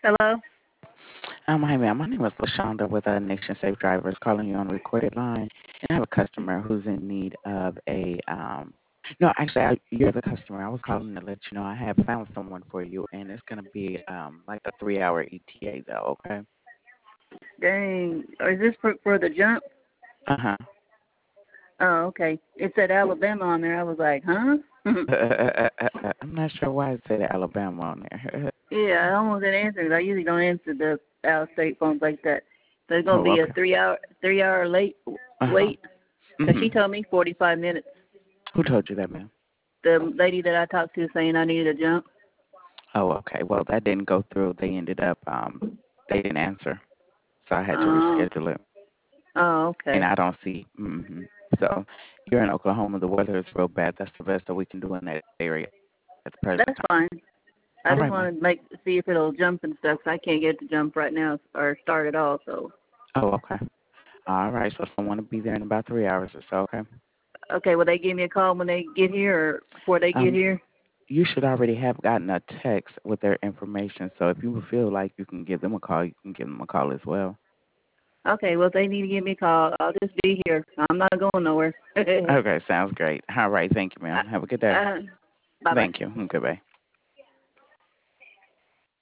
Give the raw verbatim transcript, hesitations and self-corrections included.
Hello? Um, hi, ma'am. My name is LaShonda with uh, Nation Safe Drivers, calling you on a recorded line. And I have a customer who's in need of a. Um, no, actually, I, you're the customer. I was calling to let you know I have found someone for you, and it's going to be um like a three-hour E T A, though. Okay. Dang. Is this for, for the jump? Uh huh. Oh, okay. It said Alabama on there. I was like, huh? I'm not sure why it said Alabama on there. Yeah, I almost didn't answer 'cause I usually don't answer the out-of-state phones like that. So it's gonna Oh, be a okay. three-hour three-hour late Uh huh. wait. 'Cause Hmm. she told me forty-five minutes. Who told you that, ma'am? The lady that I talked to saying I needed a jump. Oh, okay. Well, that didn't go through. They ended up um they didn't answer, so I had to Oh. reschedule it. Oh, And okay. I don't see. Hmm. So you're in Oklahoma. The weather is real bad. That's the best that we can do in that area at the present That's time. fine. I All just right, ma'am. want to make see if it'll jump and stuff. 'Cause I can't get it to jump right now or start at all. So Oh, okay. All right. So someone will be there in about three hours or so. Okay. okay, will they give me a call when they get here or before they get Um, here? you should already have gotten a text with their information. So if you feel like you can give them a call, you can give them a call as well. Okay, well, if they need to give me a call, I'll just be here. I'm not going nowhere. Okay. Sounds great. All right. Thank you, uh, ma'am. Have a good day. uh, bye bye. Thank you. Goodbye.